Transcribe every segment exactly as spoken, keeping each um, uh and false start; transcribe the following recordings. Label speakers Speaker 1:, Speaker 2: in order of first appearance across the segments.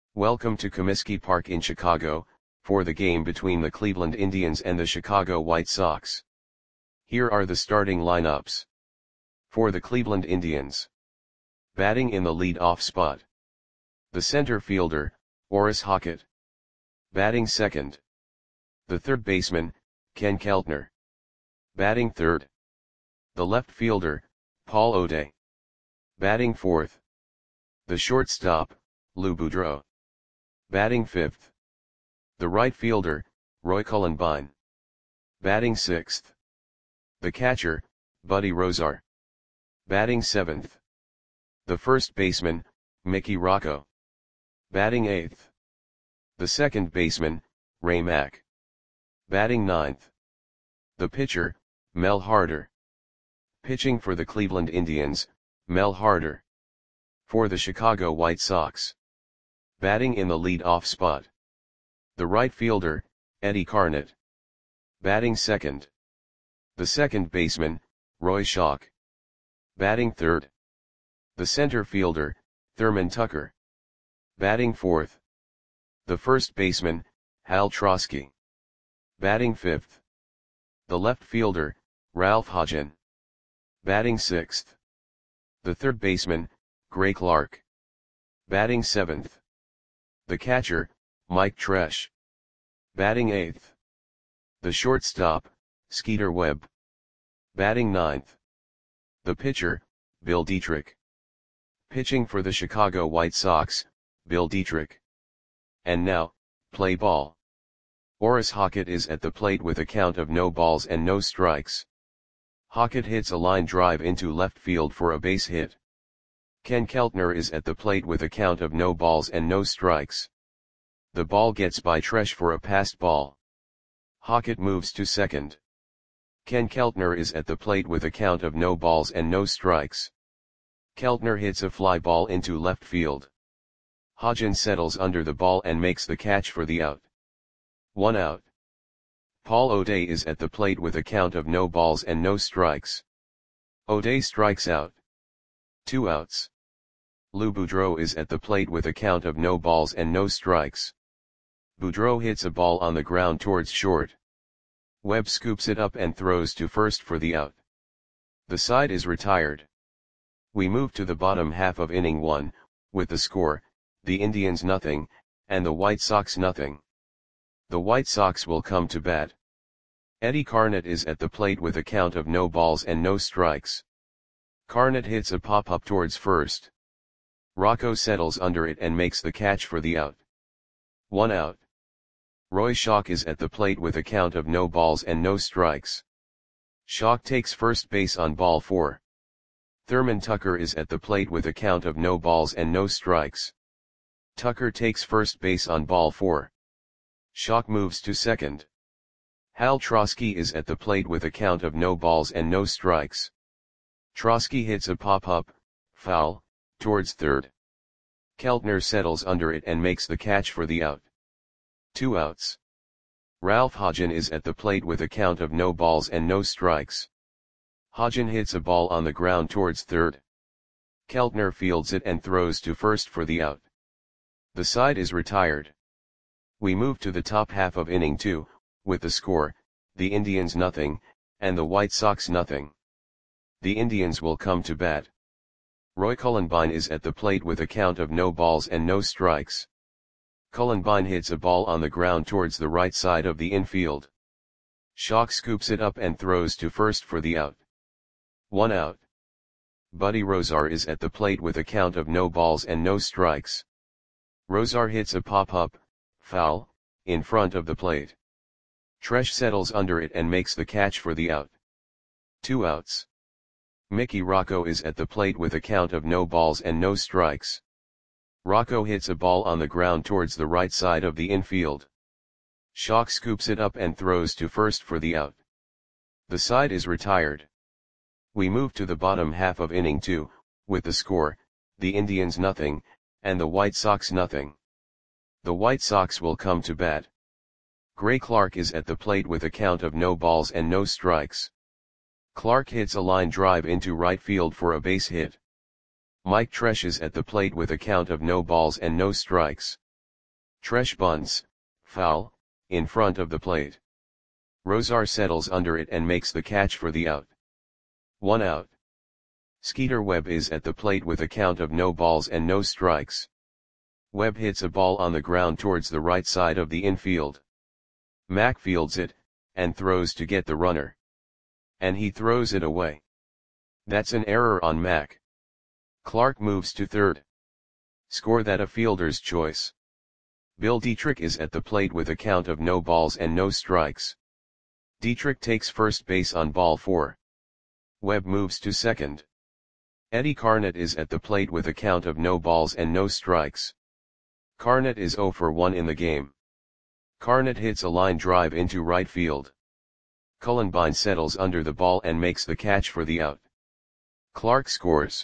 Speaker 1: Welcome to Comiskey Park in Chicago, for the game between the Cleveland Indians and the Chicago White Sox. Here are the starting lineups. For the Cleveland Indians. Batting in the lead-off spot. The center fielder, Orris Hockett. Batting second. The third baseman, Ken Keltner. Batting third. The left fielder, Paul O'Day. Batting fourth. The shortstop, Lou Boudreau. Batting fifth. The right fielder, Roy Cullenbine. Batting sixth. The catcher, Buddy Rozar. Batting seventh. The first baseman, Mickey Rocco. Batting eighth. The second baseman, Ray Mack. Batting ninth. The pitcher, Mel Harder. Pitching for the Cleveland Indians, Mel Harder. For the Chicago White Sox. Batting in the lead-off spot. The right fielder, Eddie Carnett. Batting second. The second baseman, Roy Schoch. Batting third. The center fielder, Thurman Tucker. Batting fourth. The first baseman, Hal Trosky. Batting fifth. The left fielder, Ralph Hodgen. Batting sixth. The third baseman, Gray Clark. Batting seventh. The catcher, Mike Tresh. Batting eighth. The shortstop, Skeeter Webb. Batting ninth. The pitcher, Bill Dietrich. Pitching for the Chicago White Sox, Bill Dietrich. And now, play ball. Orris Hockett is at the plate with a count of no balls and no strikes. Hockett hits a line drive into left field for a base hit. Ken Keltner is at the plate with a count of no balls and no strikes. The ball gets by Tresh for a passed ball. Hockett moves to second. Ken Keltner is at the plate with a count of no balls and no strikes. Keltner hits a fly ball into left field. Hodgen settles under the ball and makes the catch for the out. One out. Paul O'Day is at the plate with a count of no balls and no strikes. O'Day strikes out. Two outs. Lou Boudreau is at the plate with a count of no balls and no strikes. Boudreau hits a ball on the ground towards short. Webb scoops it up and throws to first for the out. The side is retired. We move to the bottom half of inning one, with the score, the Indians nothing, and the White Sox nothing. The White Sox will come to bat. Eddie Carnett is at the plate with a count of no balls and no strikes. Carnett hits a pop-up towards first. Rocco settles under it and makes the catch for the out. One out. Roy Schoch is at the plate with a count of no balls and no strikes. Schoch takes first base on ball four. Thurman Tucker is at the plate with a count of no balls and no strikes. Tucker takes first base on ball four. Schoch moves to second. Hal Trosky is at the plate with a count of no balls and no strikes. Trosky hits a pop-up, foul, towards third. Keltner settles under it and makes the catch for the out. Two outs. Ralph Hodgen is at the plate with a count of no balls and no strikes. Hodgen hits a ball on the ground towards third. Keltner fields it and throws to first for the out. The side is retired. We move to the top half of inning two, with the score, the Indians nothing, and the White Sox nothing. The Indians will come to bat. Roy Cullenbine is at the plate with a count of no balls and no strikes. Cullenbine hits a ball on the ground towards the right side of the infield. Schoch scoops it up and throws to first for the out. One out. Buddy Rozar is at the plate with a count of no balls and no strikes. Rozar hits a pop-up, foul, in front of the plate. Tresh settles under it and makes the catch for the out. Two outs. Mickey Rocco is at the plate with a count of no balls and no strikes. Rocco hits a ball on the ground towards the right side of the infield. Schoch scoops it up and throws to first for the out. The side is retired. We move to the bottom half of inning two, with the score, the Indians nothing, and the White Sox nothing. The White Sox will come to bat. Gray Clark is at the plate with a count of no balls and no strikes. Clark hits a line drive into right field for a base hit. Mike Tresh is at the plate with a count of no balls and no strikes. Tresh bunts, foul, in front of the plate. Rosar settles under it and makes the catch for the out. One out. Skeeter Webb is at the plate with a count of no balls and no strikes. Webb hits a ball on the ground towards the right side of the infield. Mack fields it, and throws to get the runner. And he throws it away. That's an error on Mack. Clark moves to third. Score that a fielder's choice. Bill Dietrich is at the plate with a count of no balls and no strikes. Dietrich takes first base on ball four. Webb moves to second. Eddie Carnett is at the plate with a count of no balls and no strikes. Carnett is oh for one in the game. Carnett hits a line drive into right field. Cullenbine settles under the ball and makes the catch for the out. Clark scores.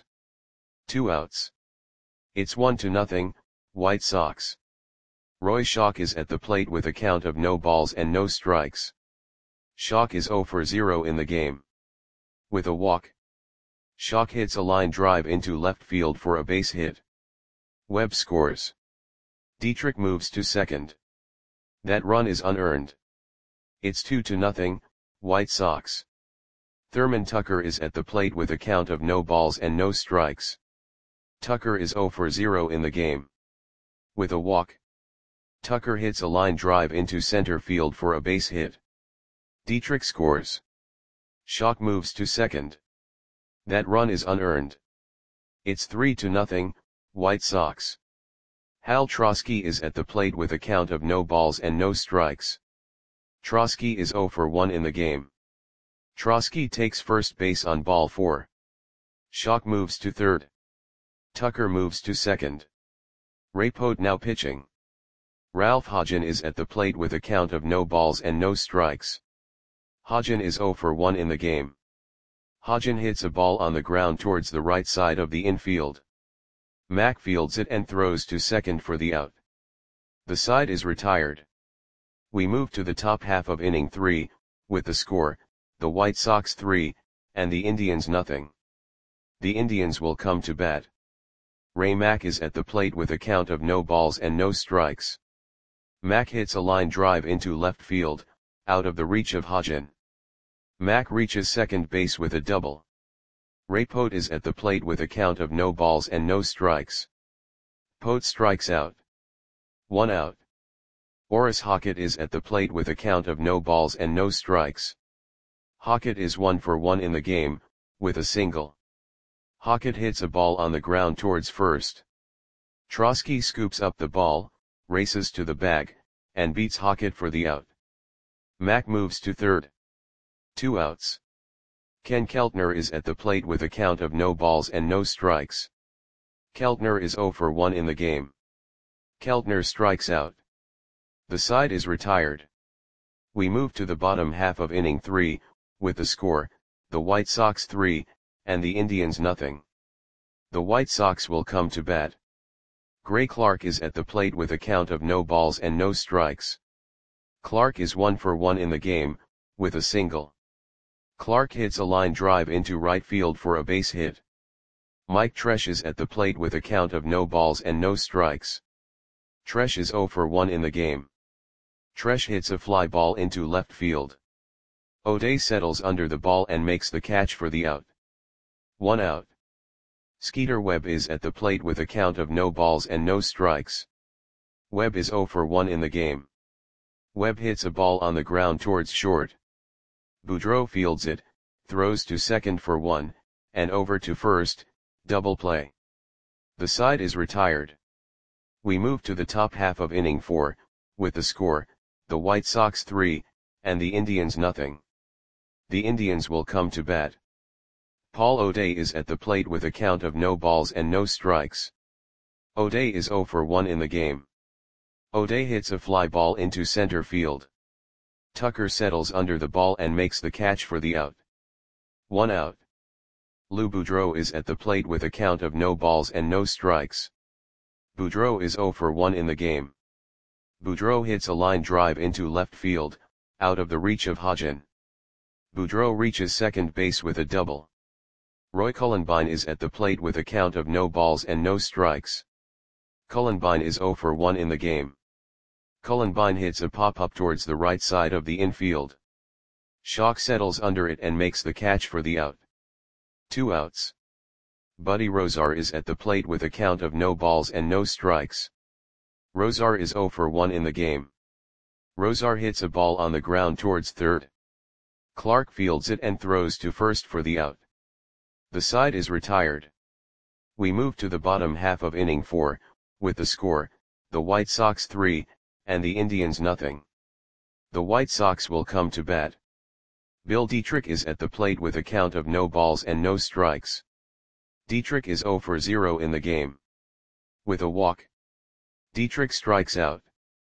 Speaker 1: Two outs. It's one to nothing, White Sox. Roy Schock is at the plate with a count of no balls and no strikes. Schock is oh for zero in the game. With a walk. Schock hits a line drive into left field for a base hit. Webb scores. Dietrich moves to second. That run is unearned. It's two to nothing, White Sox. Thurman Tucker is at the plate with a count of no balls and no strikes. Tucker is oh for zero in the game. With a walk. Tucker hits a line drive into center field for a base hit. Dietrich scores. Schock moves to second. That run is unearned. It's three to nothing, White Sox. Hal Trosky is at the plate with a count of no balls and no strikes. Trosky is oh for one in the game. Trosky takes first base on ball four. Schock moves to third. Tucker moves to second. Raypote now pitching. Ralph Hodgen is at the plate with a count of no balls and no strikes. Hodgen is oh for one in the game. Hodgen hits a ball on the ground towards the right side of the infield. Mack fields it and throws to second for the out. The side is retired. We move to the top half of inning three, with the score, the White Sox three, and the Indians nothing. The Indians will come to bat. Ray Mack is at the plate with a count of no balls and no strikes. Mack hits a line drive into left field, out of the reach of Hodgen. Mack reaches second base with a double. Raypote is at the plate with a count of no balls and no strikes. Pote strikes out. One out. Orris Hockett is at the plate with a count of no balls and no strikes. Hockett is one for one in the game, with a single. Hockett hits a ball on the ground towards first. Trosky scoops up the ball, races to the bag, and beats Hockett for the out. Mack moves to third. Two outs. Ken Keltner is at the plate with a count of no balls and no strikes. Keltner is oh for one in the game. Keltner strikes out. The side is retired. We move to the bottom half of inning three, with the score, the White Sox three, and the Indians nothing. The White Sox will come to bat. Gray Clark is at the plate with a count of no balls and no strikes. Clark is one for one in the game, with a single. Clark hits a line drive into right field for a base hit. Mike Tresh is at the plate with a count of no balls and no strikes. Tresh is oh for one in the game. Tresh hits a fly ball into left field. O'Day settles under the ball and makes the catch for the out. One out. Skeeter Webb is at the plate with a count of no balls and no strikes. Webb is oh for one in the game. Webb hits a ball on the ground towards short. Boudreau fields it, throws to second for one, and over to first, double play. The side is retired. We move to the top half of inning four, with the score, the White Sox three, and the Indians nothing. The Indians will come to bat. Paul O'Day is at the plate with a count of no balls and no strikes. O'Day is oh for one in the game. O'Day hits a fly ball into center field. Tucker settles under the ball and makes the catch for the out. One out. Lou Boudreau is at the plate with a count of no balls and no strikes. Boudreau is oh for one in the game. Boudreau hits a line drive into left field, out of the reach of Hodgen. Boudreau reaches second base with a double. Roy Cullenbine is at the plate with a count of no balls and no strikes. Cullenbine is oh for one in the game. Cullenbine hits a pop-up towards the right side of the infield. Schock settles under it and makes the catch for the out. Two outs. Buddy Rosar is at the plate with a count of no balls and no strikes. Rosar is zero for one in the game. Rosar hits a ball on the ground towards third. Clark fields it and throws to first for the out. The side is retired. We move to the bottom half of inning four, with the score, the White Sox three, and the Indians nothing. The White Sox will come to bat. Bill Dietrich is at the plate with a count of no balls and no strikes. Dietrich is zero for zero in the game. With a walk, Dietrich strikes out.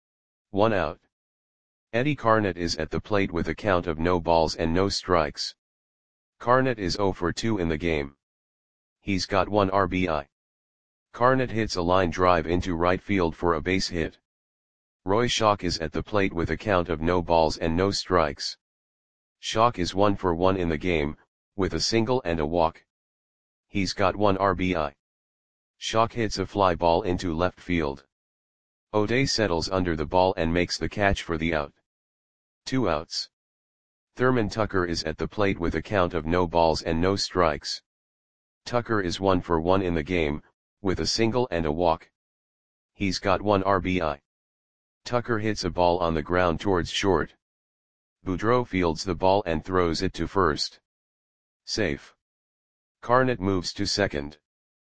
Speaker 1: One out. Eddie Carnett is at the plate with a count of no balls and no strikes. Carnett is zero for two in the game. He's got one R B I. Carnett hits a line drive into right field for a base hit. Roy Schock is at the plate with a count of no balls and no strikes. Schock is one for one in the game, with a single and a walk. He's got one R B I. Schock hits a fly ball into left field. O'Day settles under the ball and makes the catch for the out. Two outs. Thurman Tucker is at the plate with a count of no balls and no strikes. Tucker is one for one in the game, with a single and a walk. He's got one R B I. Tucker hits a ball on the ground towards short. Boudreau fields the ball and throws it to first. Safe. Carnett moves to second.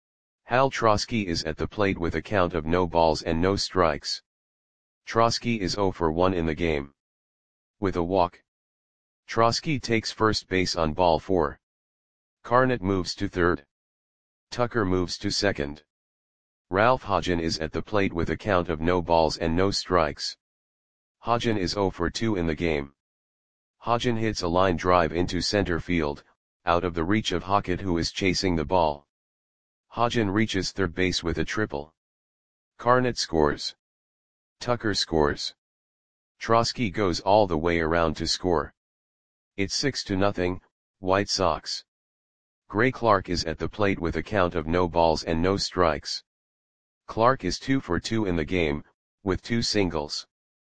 Speaker 1: Hal Trosky is at the plate with a count of no balls and no strikes. Trosky is zero for one in the game. With a walk, Trosky takes first base on ball four. Carnett moves to third. Tucker moves to second. Ralph Hodgen is at the plate with a count of no balls and no strikes. Hodgen is zero for two in the game. Hodgen hits a line drive into center field, out of the reach of Hockett, who is chasing the ball. Hodgen reaches third base with a triple. Carnett scores. Tucker scores. Trosky goes all the way around to score. It's six to nothing, White Sox. Gray Clark is at the plate with a count of no balls and no strikes. Clark is two for two in the game, with two singles.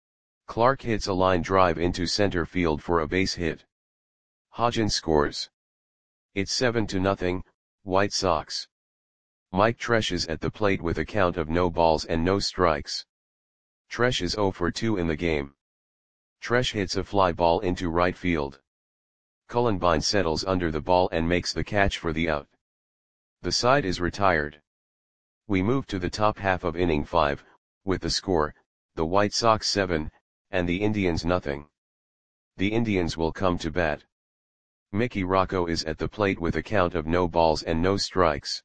Speaker 1: Clark hits a line drive into center field for a base hit. Hodgen scores. It's seven to nothing, White Sox. Mike Tresh is at the plate with a count of no balls and no strikes. Tresh is zero for two in the game. Tresh hits a fly ball into right field. Cullenbine settles under the ball and makes the catch for the out. The side is retired. We move to the top half of inning five, with the score, the White Sox seven, and the Indians nothing. The Indians will come to bat. Mickey Rocco is at the plate with a count of no balls and no strikes.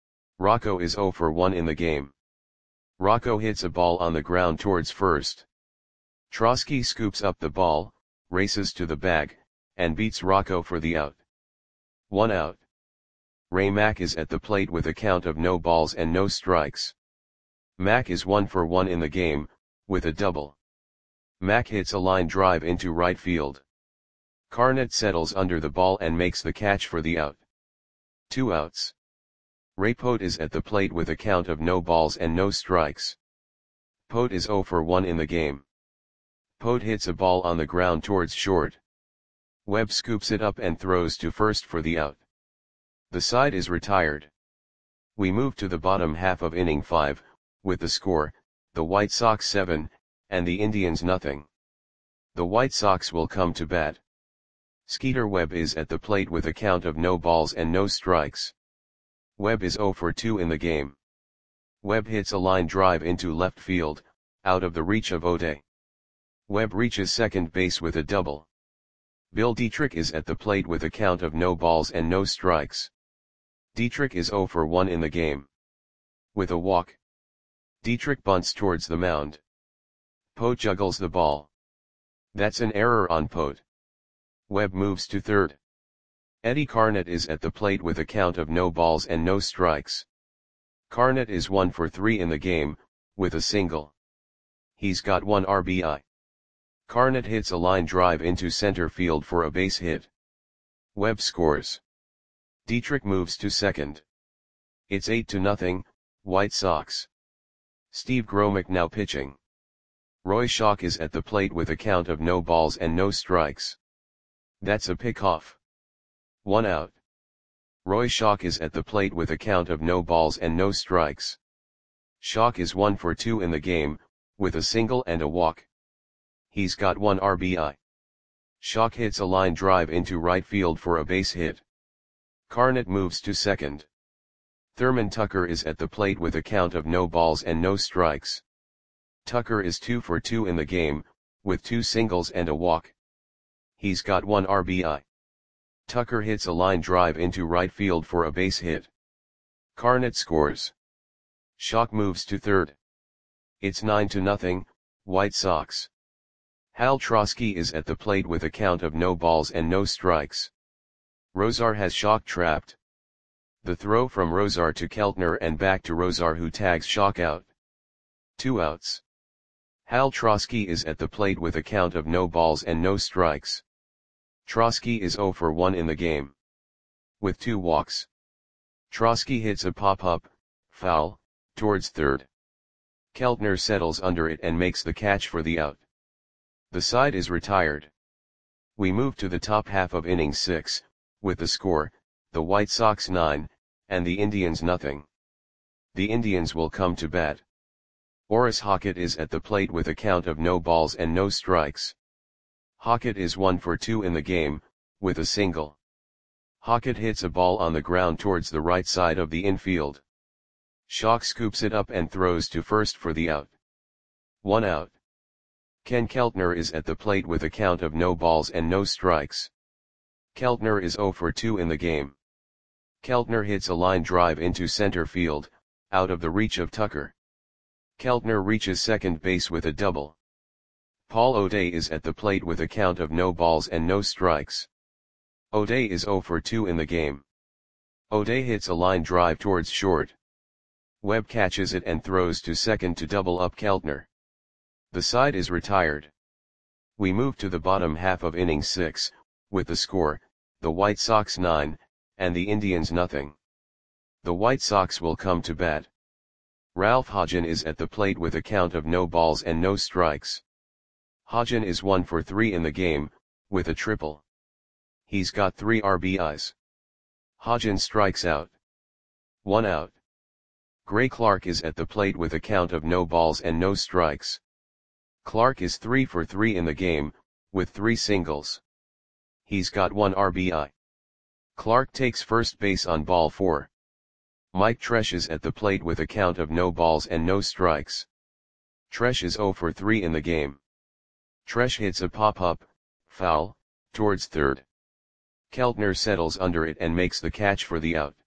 Speaker 1: Rocco is zero for one in the game. Rocco hits a ball on the ground towards first. Trosky scoops up the ball, races to the bag, and beats Rocco for the out. One out. Ray Mack is at the plate with a count of no balls and no strikes. Mack is one for one in the game, with a double. Mack hits a line drive into right field. Carnett settles under the ball and makes the catch for the out. Two outs. Ray Pote is at the plate with a count of no balls and no strikes. Pote is zero for one in the game. Pote hits a ball on the ground towards short. Webb scoops it up and throws to first for the out. The side is retired. We move to the bottom half of inning five, with the score, the White Sox seven, and the Indians nothing. The White Sox will come to bat. Skeeter Webb is at the plate with a count of no balls and no strikes. Webb is zero for two in the game. Webb hits a line drive into left field, out of the reach of O'Day. Webb reaches second base with a double. Bill Dietrich is at the plate with a count of no balls and no strikes. Dietrich is zero for one in the game. With a walk, Dietrich bunts towards the mound. Pote juggles the ball. That's an error on Pote. Webb moves to third. Eddie Carnett is at the plate with a count of no balls and no strikes. Carnett is one for three in the game, with a single. He's got one R B I. Carnett hits a line drive into center field for a base hit. Webb scores. Dietrich moves to second. It's eight to nothing, White Sox. Steve Gromick now pitching. Roy Schock is at the plate with a count of no balls and no strikes. That's a pick-off. One out. Roy Schock is at the plate with a count of no balls and no strikes. Schock is one for two in the game, with a single and a walk. He's got one R B I. Schock hits a line drive into right field for a base hit. Carnot moves to second. Thurman Tucker is at the plate with a count of no balls and no strikes. Tucker is two for two in the game, with two singles and a walk. He's got one R B I. Tucker hits a line drive into right field for a base hit. Carnot scores. Schock moves to third. It's nine to nothing, White Sox. Hal Trosky is at the plate with a count of no balls and no strikes. Rosar has Schock trapped. The throw from Rosar to Keltner and back to Rosar, who tags Schock out. Two outs. Hal Trosky is at the plate with a count of no balls and no strikes. Trosky is zero for one in the game. With two walks. Trosky hits a pop-up, foul, towards third. Keltner settles under it and makes the catch for the out. The side is retired. We move to the top half of inning six, with the score, the White Sox nine, and the Indians nothing. The Indians will come to bat. Orris Hockett is at the plate with a count of no balls and no strikes. Hockett is one for two in the game, with a single. Hockett hits a ball on the ground towards the right side of the infield. Schock scoops it up and throws to first for the out. One out. Ken Keltner is at the plate with a count of no balls and no strikes. Keltner is zero for two in the game. Keltner hits a line drive into center field, out of the reach of Tucker. Keltner reaches second base with a double. Paul O'Day is at the plate with a count of no balls and no strikes. O'Day is zero for two in the game. O'Day hits a line drive towards short. Webb catches it and throws to second to double up Keltner. The side is retired. We move to the bottom half of inning six, with the score, the White Sox nine, and the Indians nothing. The White Sox will come to bat. Ralph Hodgen is at the plate with a count of no balls and no strikes. Hodgen is one for three in the game, with a triple. He's got three R B Is. Hodgen strikes out. One out. Gray Clark is at the plate with a count of no balls and no strikes. Clark is three for three in the game, with three singles. He's got one R B I. Clark takes first base on ball four. Mike Tresh is at the plate with a count of no balls and no strikes. Tresh is zero for three in the game. Tresh hits a pop-up, foul, towards third. Keltner settles under it and makes the catch for the out.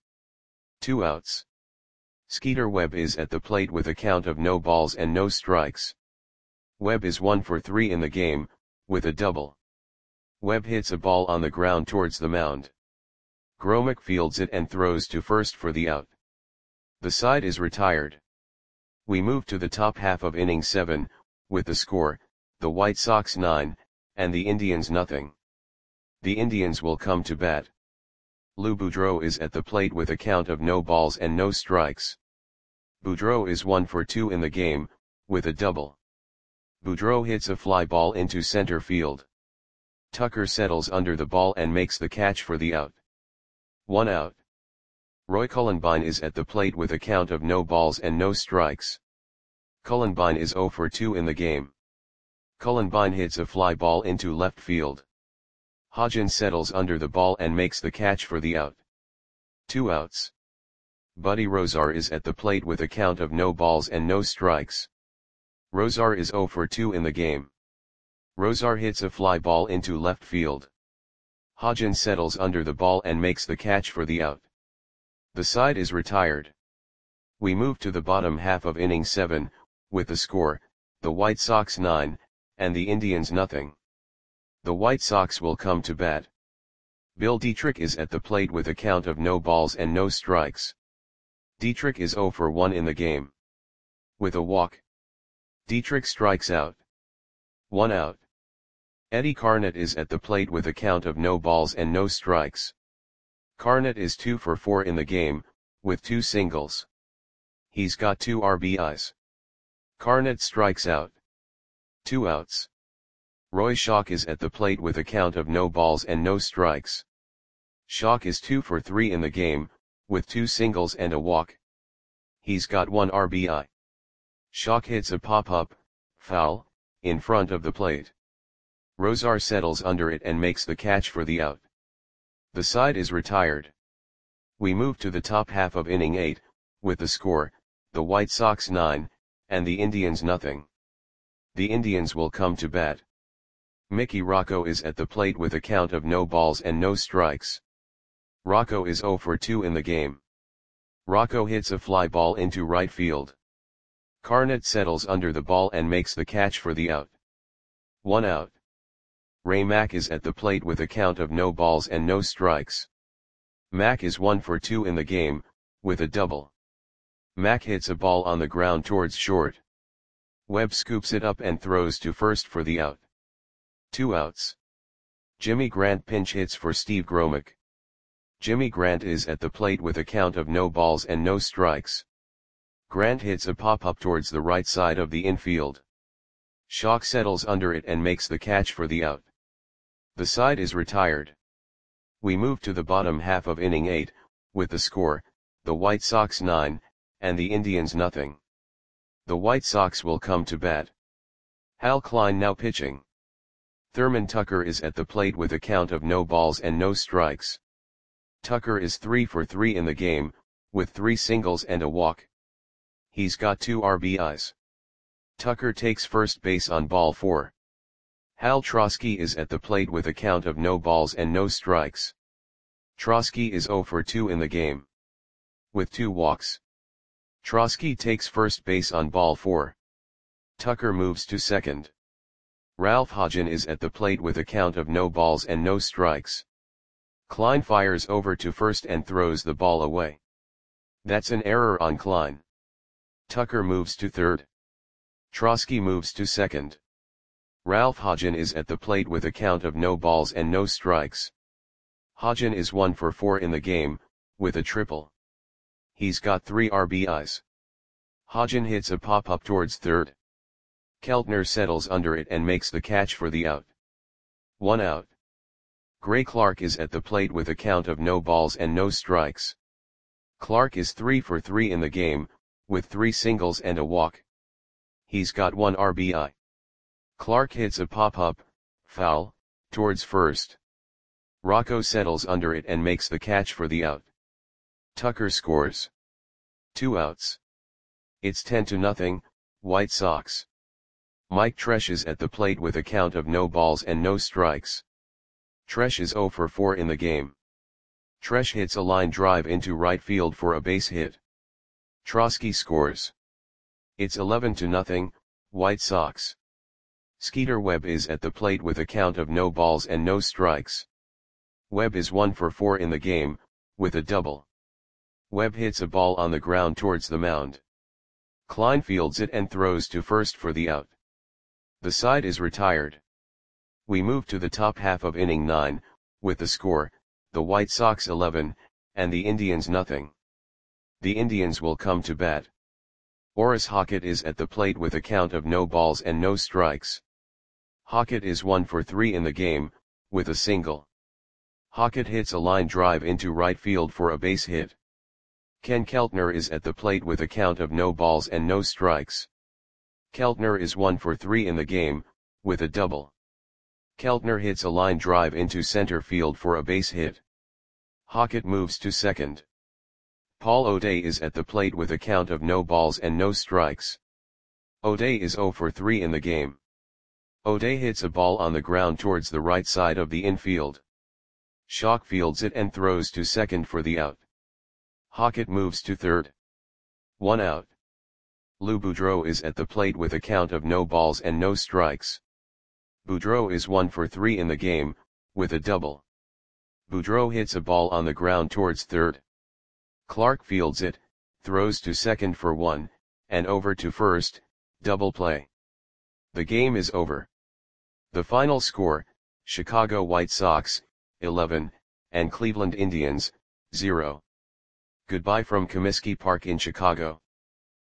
Speaker 1: Two outs. Skeeter Webb is at the plate with a count of no balls and no strikes. Webb is one for three in the game, with a double. Webb hits a ball on the ground towards the mound. Gromick fields it and throws to first for the out. The side is retired. We move to the top half of inning seven, with the score, the White Sox nine, and the Indians nothing. The Indians will come to bat. Lou Boudreau is at the plate with a count of no balls and no strikes. Boudreau is one for two in the game, with a double. Boudreau hits a fly ball into center field. Tucker settles under the ball and makes the catch for the out. One out. Roy Cullenbine is at the plate with a count of no balls and no strikes. Cullenbine is zero for two in the game. Cullenbine hits a fly ball into left field. Hodgen settles under the ball and makes the catch for the out. Two outs. Buddy Rosar is at the plate with a count of no balls and no strikes. Rosar is zero for two in the game. Rosar hits a fly ball into left field. Hodgen settles under the ball and makes the catch for the out. The side is retired. We move to the bottom half of inning seven, with the score, the White Sox nine, and the Indians nothing. The White Sox will come to bat. Bill Dietrich is at the plate with a count of no balls and no strikes. Dietrich is zero for one in the game. With a walk. Dietrich strikes out. One out. Eddie Carnot is at the plate with a count of no balls and no strikes. Carnot is two for four in the game, with two singles. He's got two R B Is. Carnot strikes out. Two outs. Roy Schoch is at the plate with a count of no balls and no strikes. Schoch is two for three in the game, with two singles and a walk. He's got one R B I. Schoch hits a pop-up, foul, in front of the plate. Rosar settles under it and makes the catch for the out. The side is retired. We move to the top half of inning eight, with the score, the White Sox nine, and the Indians nothing. The Indians will come to bat. Mickey Rocco is at the plate with a count of no balls and no strikes. Rocco is zero for two in the game. Rocco hits a fly ball into right field. Carnett settles under the ball and makes the catch for the out. One out. Ray Mack is at the plate with a count of no balls and no strikes. Mack is one for two in the game, with a double. Mack hits a ball on the ground towards short. Webb scoops it up and throws to first for the out. Two outs. Jimmy Grant pinch hits for Steve Gromick. Jimmy Grant is at the plate with a count of no balls and no strikes. Grant hits a pop-up towards the right side of the infield. Schoch settles under it and makes the catch for the out. The side is retired. We move to the bottom half of inning eight, with the score, the White Sox nine, and the Indians nothing. The White Sox will come to bat. Hal Klein now pitching. Thurman Tucker is at the plate with a count of no balls and no strikes. Tucker is three for three in the game, with three singles and a walk. He's got two R B Is. Tucker takes first base on ball four. Hal Trosky is at the plate with a count of no balls and no strikes. Trosky is zero for two in the game, with two walks. Trosky takes first base on ball four. Tucker moves to second. Ralph Hodgen is at the plate with a count of no balls and no strikes. Klein fires over to first and throws the ball away. That's an error on Klein. Tucker moves to third. Trosky moves to second. Ralph Hodgen is at the plate with a count of no balls and no strikes. Hodgen is one for four in the game, with a triple. He's got three R B Is. Hodgen hits a pop-up towards third. Keltner settles under it and makes the catch for the out. One out. Gray Clark is at the plate with a count of no balls and no strikes. Clark is three for three in the game, with three singles and a walk. He's got one R B I. Clark hits a pop-up, foul, towards first. Rocco settles under it and makes the catch for the out. Tucker scores. Two outs. It's ten to nothing, White Sox. Mike Tresh is at the plate with a count of no balls and no strikes. Tresh is zero for four in the game. Tresh hits a line drive into right field for a base hit. Trosky scores. It's eleven to nothing, White Sox. Skeeter Webb is at the plate with a count of no balls and no strikes. Webb is one for four in the game, with a double. Webb hits a ball on the ground towards the mound. Klein fields it and throws to first for the out. The side is retired. We move to the top half of inning nine, with the score, the White Sox eleven, and the Indians nothing. The Indians will come to bat. Orris Hockett is at the plate with a count of no balls and no strikes. Hockett is one for three in the game, with a single. Hockett hits a line drive into right field for a base hit. Ken Keltner is at the plate with a count of no balls and no strikes. Keltner is one for three in the game, with a double. Keltner hits a line drive into center field for a base hit. Hockett moves to second. Paul O'Day is at the plate with a count of no balls and no strikes. O'Day is zero for three in the game. O'Day hits a ball on the ground towards the right side of the infield. Schoch fields it and throws to second for the out. Hockett moves to third. One out. Lou Boudreau is at the plate with a count of no balls and no strikes. Boudreau is one for three in the game, with a double. Boudreau hits a ball on the ground towards third. Clark fields it, throws to second for one, and over to first, double play. The game is over. The final score, Chicago White Sox, eleven, and Cleveland Indians, zero. Goodbye from Comiskey Park in Chicago.